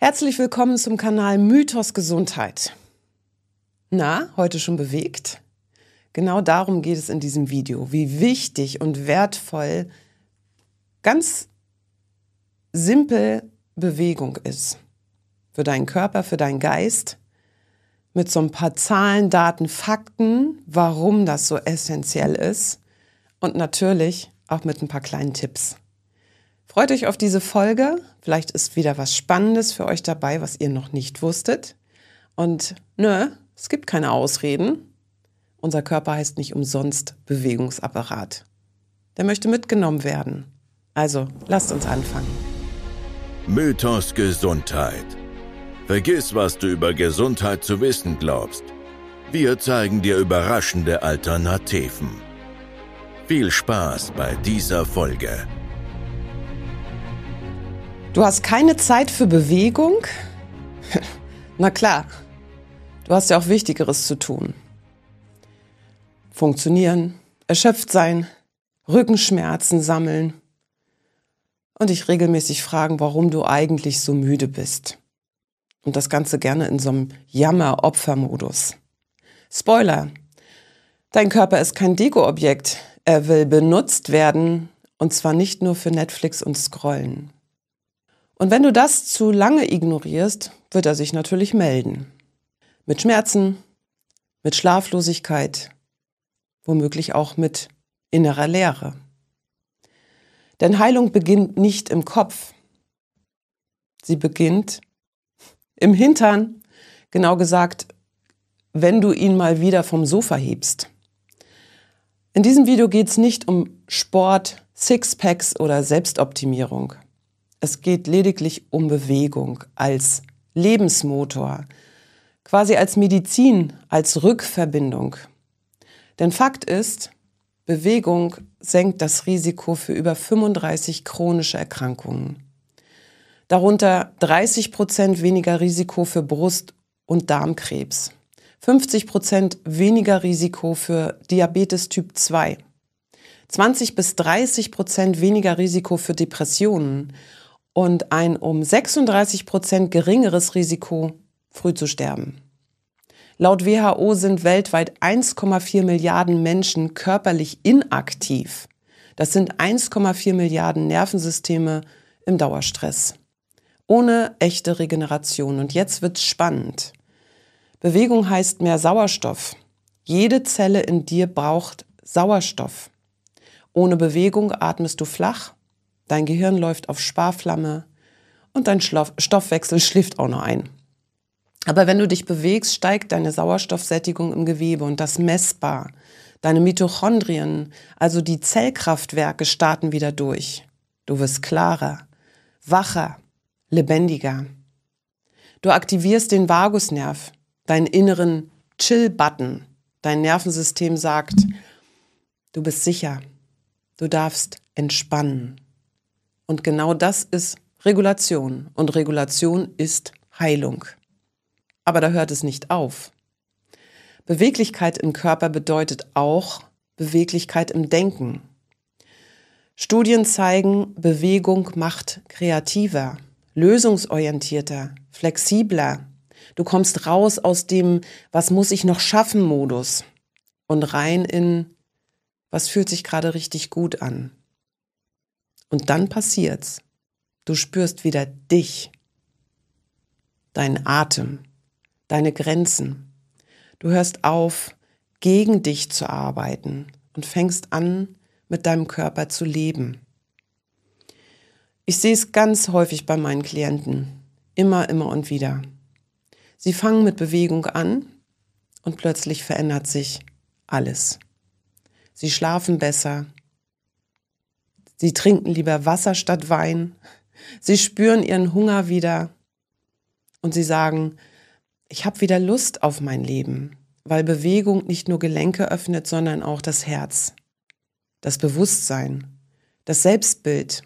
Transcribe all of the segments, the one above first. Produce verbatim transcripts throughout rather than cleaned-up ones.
Herzlich willkommen zum Kanal Mythos Gesundheit. Na, heute schon bewegt? Genau darum geht es in diesem Video, wie wichtig und wertvoll ganz simpel Bewegung ist. Für deinen Körper, für deinen Geist, mit so ein paar Zahlen, Daten, Fakten, warum das so essentiell ist und natürlich auch mit ein paar kleinen Tipps. Freut euch auf diese Folge. Vielleicht ist wieder was Spannendes für euch dabei, was ihr noch nicht wusstet. Und nö, es gibt keine Ausreden. Unser Körper heißt nicht umsonst Bewegungsapparat. Der möchte mitgenommen werden. Also, lasst uns anfangen. Mythos Gesundheit. Vergiss, was du über Gesundheit zu wissen glaubst. Wir zeigen dir überraschende Alternativen. Viel Spaß bei dieser Folge. Du hast keine Zeit für Bewegung? Na klar, du hast ja auch Wichtigeres zu tun. Funktionieren, erschöpft sein, Rückenschmerzen sammeln und dich regelmäßig fragen, warum du eigentlich so müde bist. Und das Ganze gerne in so einem Jammer-Opfer-Modus. Spoiler, dein Körper ist kein Deko-Objekt. Er will benutzt werden und zwar nicht nur für Netflix und Scrollen. Und wenn du das zu lange ignorierst, wird er sich natürlich melden. Mit Schmerzen, mit Schlaflosigkeit, womöglich auch mit innerer Leere. Denn Heilung beginnt nicht im Kopf. Sie beginnt im Hintern, genau gesagt, wenn du ihn mal wieder vom Sofa hebst. In diesem Video geht es nicht um Sport, Sixpacks oder Selbstoptimierung. Es geht lediglich um Bewegung als Lebensmotor, quasi als Medizin, als Rückverbindung. Denn Fakt ist, Bewegung senkt das Risiko für über fünfunddreißig chronische Erkrankungen. Darunter dreißig Prozent weniger Risiko für Brust- und Darmkrebs, fünfzig Prozent weniger Risiko für Diabetes Typ zwei, zwanzig bis dreißig Prozent weniger Risiko für Depressionen und ein um sechsunddreißig Prozent geringeres Risiko, früh zu sterben. Laut W H O sind weltweit eins Komma vier Milliarden Menschen körperlich inaktiv. Das sind eins Komma vier Milliarden Nervensysteme im Dauerstress. Ohne echte Regeneration. Und jetzt wird's spannend. Bewegung heißt mehr Sauerstoff. Jede Zelle in dir braucht Sauerstoff. Ohne Bewegung atmest du flach. Dein Gehirn läuft auf Sparflamme und dein Stoffwechsel schläft auch noch ein. Aber wenn du dich bewegst, steigt deine Sauerstoffsättigung im Gewebe und das messbar. Deine Mitochondrien, also die Zellkraftwerke, starten wieder durch. Du wirst klarer, wacher, lebendiger. Du aktivierst den Vagusnerv, deinen inneren Chill-Button. Dein Nervensystem sagt, du bist sicher, du darfst entspannen. Und genau das ist Regulation. Und Regulation ist Heilung. Aber da hört es nicht auf. Beweglichkeit im Körper bedeutet auch Beweglichkeit im Denken. Studien zeigen, Bewegung macht kreativer, lösungsorientierter, flexibler. Du kommst raus aus dem Was muss ich noch schaffen Modus und rein in Was fühlt sich gerade richtig gut an. Und dann passiert's. Du spürst wieder dich, deinen Atem, deine Grenzen. Du hörst auf, gegen dich zu arbeiten und fängst an, mit deinem Körper zu leben. Ich sehe es ganz häufig bei meinen Klienten. Immer, immer und wieder. Sie fangen mit Bewegung an und plötzlich verändert sich alles. Sie schlafen besser. Sie trinken lieber Wasser statt Wein. Sie spüren ihren Hunger wieder. Und sie sagen, ich habe wieder Lust auf mein Leben, weil Bewegung nicht nur Gelenke öffnet, sondern auch das Herz, das Bewusstsein, das Selbstbild.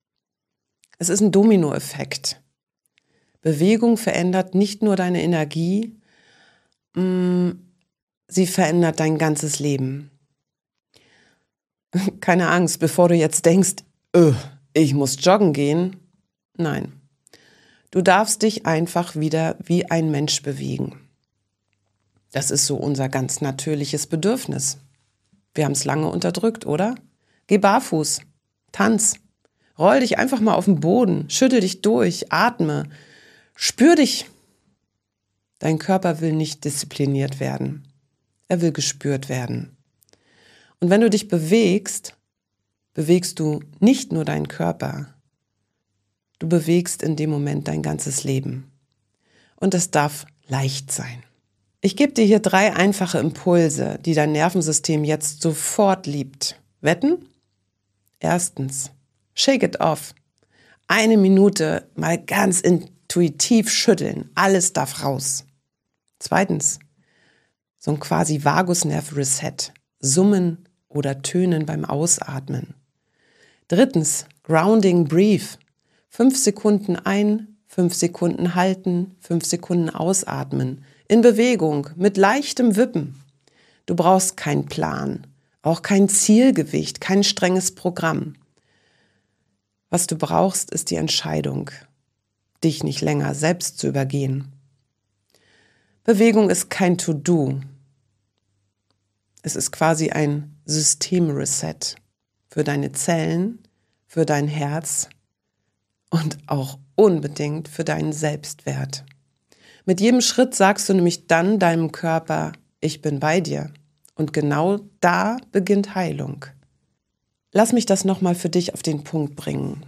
Es ist ein Dominoeffekt. Bewegung verändert nicht nur deine Energie, sie verändert dein ganzes Leben. Keine Angst, bevor du jetzt denkst, öh, ich muss joggen gehen. Nein, Du darfst dich einfach wieder wie ein Mensch bewegen. Das ist so unser ganz natürliches Bedürfnis. Wir haben es lange unterdrückt, oder? Geh barfuß, tanz, roll dich einfach mal auf den Boden, schüttel dich durch, atme, spür dich. Dein Körper will nicht diszipliniert werden. Er will gespürt werden. Und wenn du dich bewegst, bewegst du nicht nur deinen Körper, du bewegst in dem Moment dein ganzes Leben. Und es darf leicht sein. Ich gebe dir hier drei einfache Impulse, die dein Nervensystem jetzt sofort liebt. Wetten? Erstens, shake it off. Eine Minute mal ganz intuitiv schütteln. Alles darf raus. Zweitens, so ein quasi Vagusnerv-Reset. Summen oder Tönen beim Ausatmen. Drittens, Grounding Breathe. Fünf Sekunden ein, fünf Sekunden halten, fünf Sekunden ausatmen. In Bewegung, mit leichtem Wippen. Du brauchst keinen Plan, auch kein Zielgewicht, kein strenges Programm. Was du brauchst, ist die Entscheidung, dich nicht länger selbst zu übergehen. Bewegung ist kein To-Do. Es ist quasi ein Systemreset für deine Zellen, für dein Herz und auch unbedingt für deinen Selbstwert. Mit jedem Schritt sagst du nämlich dann deinem Körper, ich bin bei dir. Und genau da beginnt Heilung. Lass mich das nochmal für dich auf den Punkt bringen.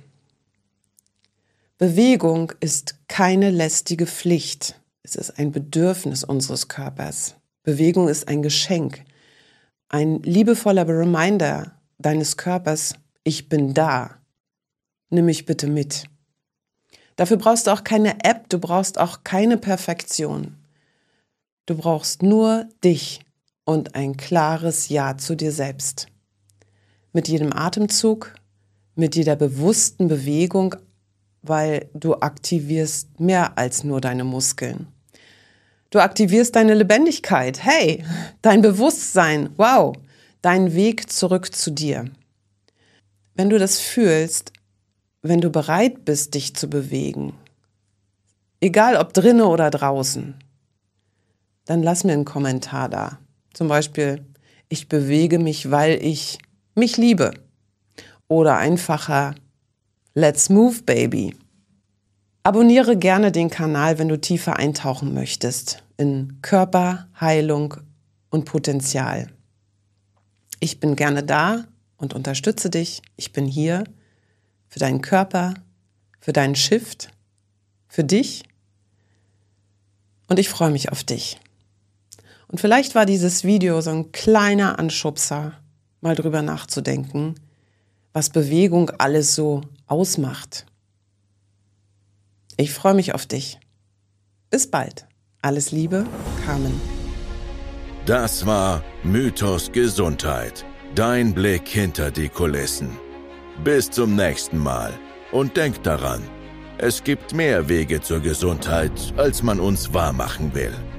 Bewegung ist keine lästige Pflicht. Es ist ein Bedürfnis unseres Körpers. Bewegung ist ein Geschenk. Ein liebevoller Reminder deines Körpers, ich bin da. Nimm mich bitte mit. Dafür brauchst du auch keine App, du brauchst auch keine Perfektion. Du brauchst nur dich und ein klares Ja zu dir selbst. Mit jedem Atemzug, mit jeder bewussten Bewegung, weil du aktivierst mehr als nur deine Muskeln. Du aktivierst deine Lebendigkeit, hey, dein Bewusstsein, wow, dein Weg zurück zu dir. Wenn du das fühlst, wenn du bereit bist, dich zu bewegen, egal ob drinnen oder draußen, dann lass mir einen Kommentar da. Zum Beispiel, ich bewege mich, weil ich mich liebe. Oder einfacher, let's move, baby. Abonniere gerne den Kanal, wenn du tiefer eintauchen möchtest in Körper, Heilung und Potenzial. Ich bin gerne da und unterstütze dich. Ich bin hier für deinen Körper, für deinen Shift, für dich. Und ich freue mich auf dich. Und vielleicht war dieses Video so ein kleiner Anschubser, mal drüber nachzudenken, was Bewegung alles so ausmacht. Ich freue mich auf dich. Bis bald. Alles Liebe, Carmen. Das war Mythos Gesundheit. Dein Blick hinter die Kulissen. Bis zum nächsten Mal. Und denk daran, es gibt mehr Wege zur Gesundheit, als man uns wahrmachen will.